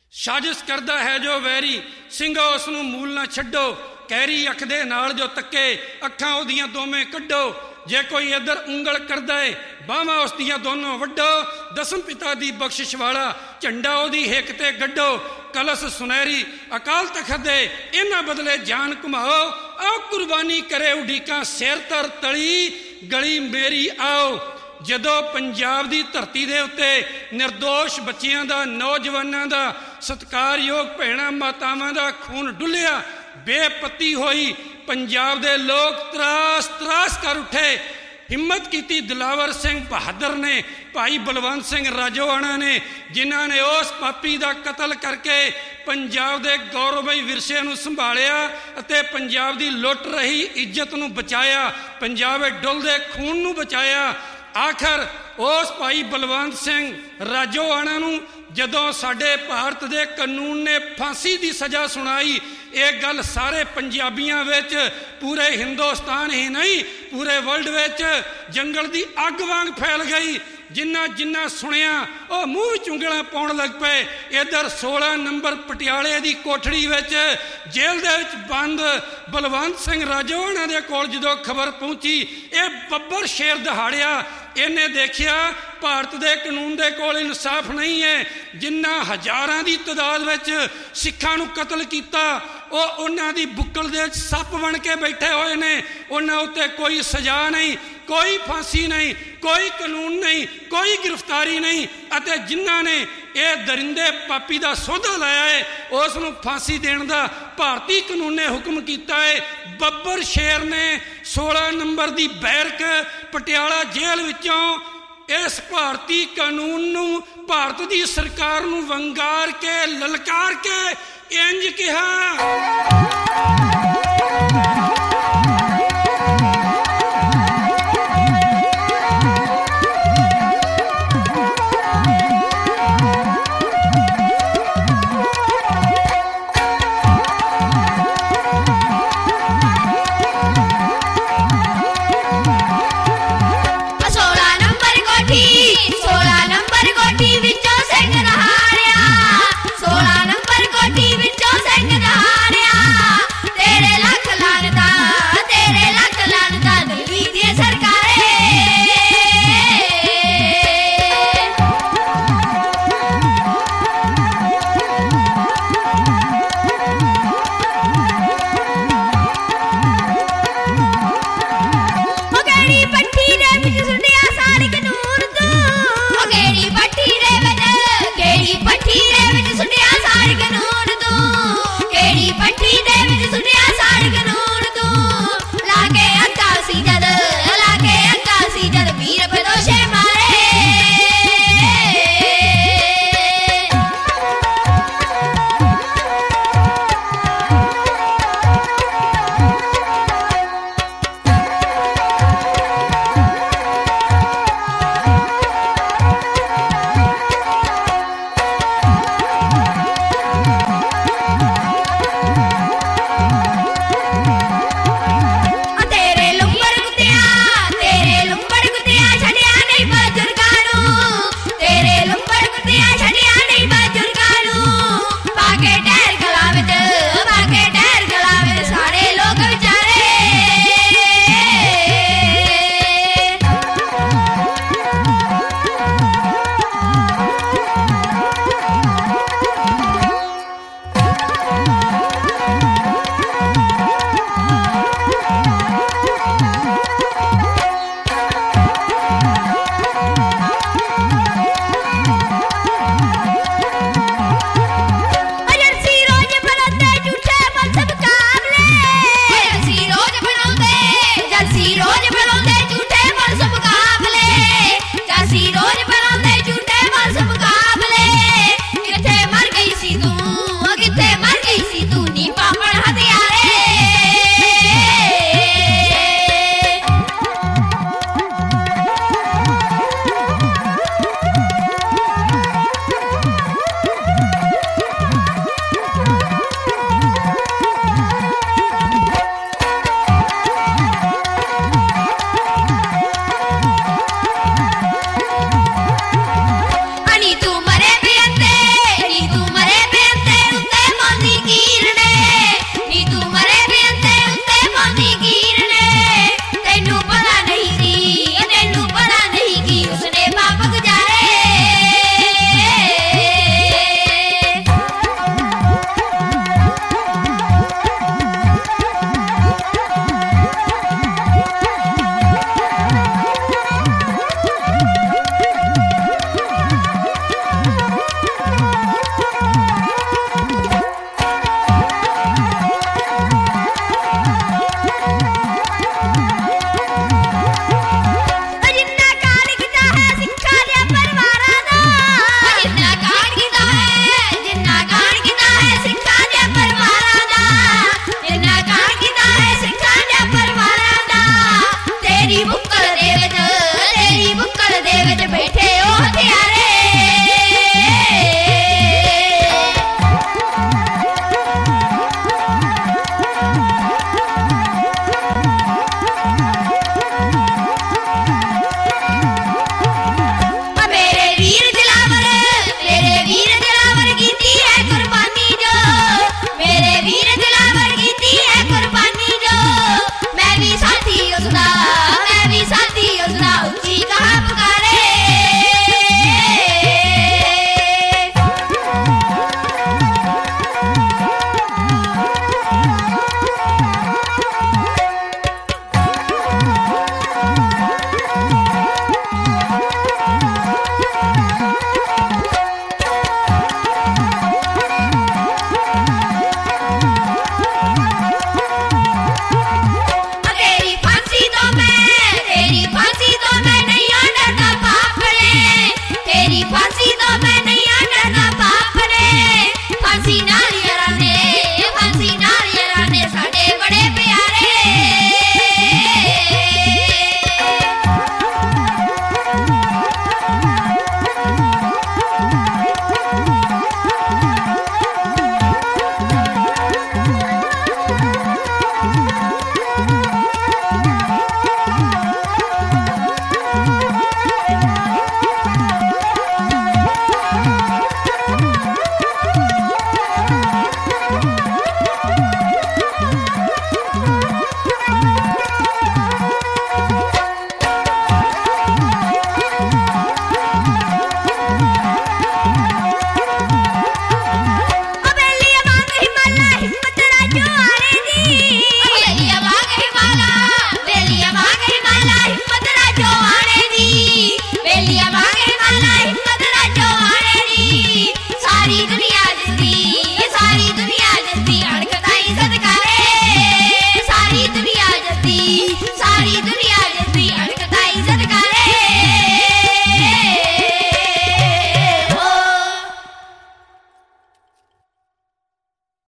ਸਾਜ਼ਿਸ਼ ਕਰਦਾ ਹੈ ਜੋ ਵੈਰੀ, ਸਿੰਘੋ ਉਸ ਨੂੰ ਮੂਲ ਨਾ ਛੱਡੋ। ਕਹਿਰੀ ਅੱਖ ਦੇ ਨਾਲ ਜੋ ਤੱਕੇ, ਅੱਖਾਂ ਉਹਦੀਆਂ ਦੋਵੇਂ ਕੱਢੋ। ਜੇ ਕੋਈ ਇੱਧਰ ਉਂਗਲ ਕਰਦਾ ਏ, ਬਾਹਾਂ ਉਸ ਦੀਆਂ ਦੋਨੋਂ ਵੱਢੋ। ਦਸਮ ਪਿਤਾ ਦੀ ਬਖਸ਼ਿਸ਼ ਵਾਲਾ ਝੰਡਾ ਉਹਦੀ ਹਿੱਕ ਤੇ ਗੱਡੋ। ਕਲਸ ਸੁਨਹਿਰੀ ਅਕਾਲ ਤਖਤ ਦੇ, ਇਹਨਾਂ ਬਦਲੇ ਜਾਨ ਘੁਮਾਓ। ਆਓ ਕੁਰਬਾਨੀ ਕਰੇ ਉਡੀਕਾਂ, ਸਿਰ ਧਰ ਤਲੀ ਗਲੀ ਮੇਰੀ ਆਓ। ਜਦੋਂ ਪੰਜਾਬ ਦੀ ਧਰਤੀ ਦੇ ਉੱਤੇ ਨਿਰਦੋਸ਼ ਬੱਚਿਆਂ ਦਾ, ਨੌਜਵਾਨਾਂ ਦਾ, ਸਤਿਕਾਰਯੋਗ ਭੈਣਾਂ ਮਾਤਾਵਾਂ ਦਾ ਖੂਨ ਡੁੱਲਿਆ, ਬੇਪਤੀ ਹੋਈ, ਪੰਜਾਬ ਦੇ ਲੋਕ ਤਰਾਸ ਤਰਾਸ ਕਰ ਉੱਠੇ। ਹਿੰਮਤ ਕੀਤੀ ਦਿਲਾਵਰ ਸਿੰਘ ਬਹਾਦਰ ਨੇ, ਭਾਈ ਬਲਵੰਤ ਸਿੰਘ ਰਾਜੋਆਣਾ ਨੇ, ਜਿਨ੍ਹਾਂ ਨੇ ਉਸ ਪਾਪੀ ਦਾ ਕਤਲ ਕਰਕੇ ਪੰਜਾਬ ਦੇ ਗੌਰਵਮਈ ਵਿਰਸੇ ਨੂੰ ਸੰਭਾਲਿਆ ਅਤੇ ਪੰਜਾਬ ਦੀ ਲੁੱਟ ਰਹੀ ਇੱਜ਼ਤ ਨੂੰ ਬਚਾਇਆ, ਪੰਜਾਬ ਦੇ ਡੁੱਲਦੇ ਖੂਨ ਨੂੰ ਬਚਾਇਆ। ਆਖਰ ਉਸ ਭਾਈ ਬਲਵੰਤ ਸਿੰਘ ਰਾਜੋਆਣਾ ਨੂੰ ਜਦੋਂ ਸਾਡੇ ਭਾਰਤ ਦੇ ਕਾਨੂੰਨ ਨੇ ਫਾਂਸੀ ਦੀ ਸਜ਼ਾ ਸੁਣਾਈ, ਇਹ ਗੱਲ ਸਾਰੇ ਪੰਜਾਬੀਆਂ ਵਿੱਚ, ਪੂਰੇ ਹਿੰਦੁਸਤਾਨ ਹੀ ਨਹੀਂ ਪੂਰੇ ਵਰਲਡ ਵਿੱਚ ਜੰਗਲ ਦੀ ਅੱਗ ਵਾਂਗ ਫੈਲ ਗਈ। ਜਿੰਨਾ ਸੁਣਿਆ ਉਹ ਮੂੰਹ ਵਿੱਚ ਉਂਗਲਾਂ ਪਾਉਣ ਲੱਗ ਪਏ। ਇੱਧਰ 16 ਨੰਬਰ ਪਟਿਆਲੇ ਦੀ ਕੋਠੜੀ ਵਿੱਚ ਜੇਲ੍ਹ ਦੇ ਵਿੱਚ ਬੰਦ ਬਲਵੰਤ ਸਿੰਘ ਰਾਜੋਆਣਾ ਦੇ ਕੋਲ ਜਦੋਂ ਖਬਰ ਪਹੁੰਚੀ, ਇਹ ਬੱਬਰ ਸ਼ੇਰ ਦਹਾੜਿਆ। ਇਹਨੇ ਦੇਖਿਆ ਭਾਰਤ ਦੇ ਕਾਨੂੰਨ ਦੇ ਕੋਲ ਇਨਸਾਫ ਨਹੀਂ ਹੈ। ਜਿਨ੍ਹਾਂ ਹਜ਼ਾਰਾਂ ਦੀ ਤਾਦਾਦ ਵਿੱਚ ਸਿੱਖਾਂ ਨੂੰ ਕਤਲ ਕੀਤਾ, ਉਹ ਉਹਨਾਂ ਦੀ ਬੁੱਕਲ ਦੇ ਵਿੱਚ ਸੱਪ ਬਣ ਕੇ ਬੈਠੇ ਹੋਏ ਨੇ। ਉਹਨਾਂ ਉੱਤੇ ਕੋਈ ਸਜ਼ਾ ਨਹੀਂ, ਕੋਈ ਫਾਂਸੀ ਨਹੀਂ, ਕੋਈ ਕਾਨੂੰਨ ਨਹੀਂ, ਕੋਈ ਗ੍ਰਿਫਤਾਰੀ ਨਹੀਂ। ਅਤੇ ਜਿਨ੍ਹਾਂ ਨੇ ਇਹ ਦਰਿੰਦੇ ਪਾਪੀ ਦਾ ਸੌਦਾ ਲਾਇਆ ਹੈ, ਉਸ ਨੂੰ ਫਾਂਸੀ ਦੇਣ ਦਾ ਭਾਰਤੀ ਕਾਨੂੰਨ ਨੇ ਹੁਕਮ ਕੀਤਾ ਹੈ। ਬੱਬਰ ਸ਼ੇਰ ਨੇ 16 ਨੰਬਰ ਦੀ ਬੈਰਕ ਪਟਿਆਲਾ ਜੇਲ੍ਹ ਵਿੱਚੋਂ ਇਸ ਭਾਰਤੀ ਕਾਨੂੰਨ ਨੂੰ, ਭਾਰਤ ਦੀ ਸਰਕਾਰ ਨੂੰ ਵੰਗਾਰ ਕੇ, ਲਲਕਾਰ ਕੇ ਇੰਜ ਕਿਹਾ। ਤੇਰੇ ਲੱਖ ਲਾਨਤਾਂ Thank you.